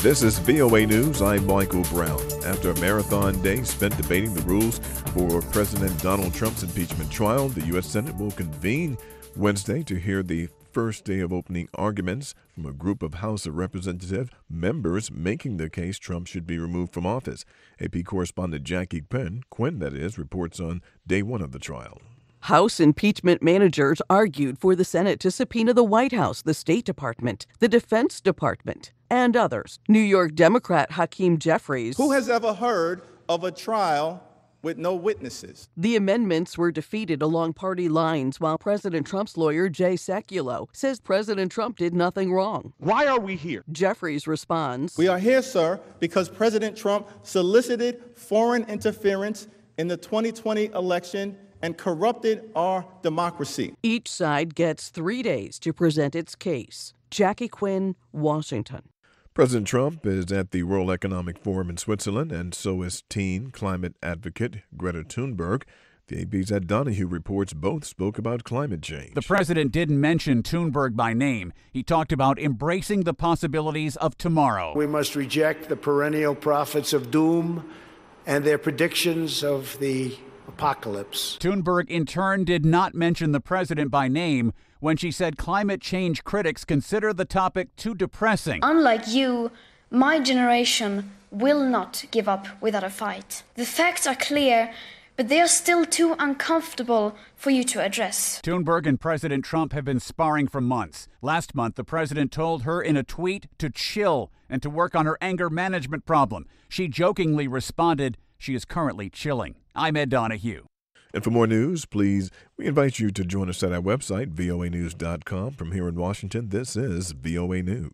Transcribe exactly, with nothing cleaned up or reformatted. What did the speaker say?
This is V O A News. I'm Michael Brown. After a marathon day spent debating the rules for President Donald Trump's impeachment trial, the U S Senate will convene Wednesday to hear the first day of opening arguments from a group of House of Representative members making the case Trump should be removed from office. A P correspondent Jackie Quinn, Quinn that is, reports on day one of the trial. House impeachment managers argued for the Senate to subpoena the White House, the State Department, the Defense Department, and others. New York Democrat Hakeem Jeffries. Who has ever heard of a trial with no witnesses? The amendments were defeated along party lines, while President Trump's lawyer, Jay Sekulow, says President Trump did nothing wrong. Why are we here? Jeffries responds, We are here, sir, because President Trump solicited foreign interference in the twenty twenty election and corrupted our democracy. Each side gets three days to present its case. Jackie Quinn, Washington. President Trump is at the World Economic Forum in Switzerland, and so is teen climate advocate Greta Thunberg. The A P's Ed Donahue reports both spoke about climate change. The president didn't mention Thunberg by name. He talked about embracing the possibilities of tomorrow. We must reject the perennial prophets of doom and their predictions of the apocalypse. Thunberg, in turn, did not mention the president by name when she said climate change critics consider the topic too depressing. Unlike you, my generation will not give up without a fight. The facts are clear, but they are still too uncomfortable for you to address. Thunberg and President Trump have been sparring for months. Last month, the president told her in a tweet to chill and to work on her anger management problem. She jokingly responded, she is currently chilling. I'm Ed Donahue. And for more news, please, we invite you to join us at our website, V O A news dot com. From here in Washington, this is V O A News.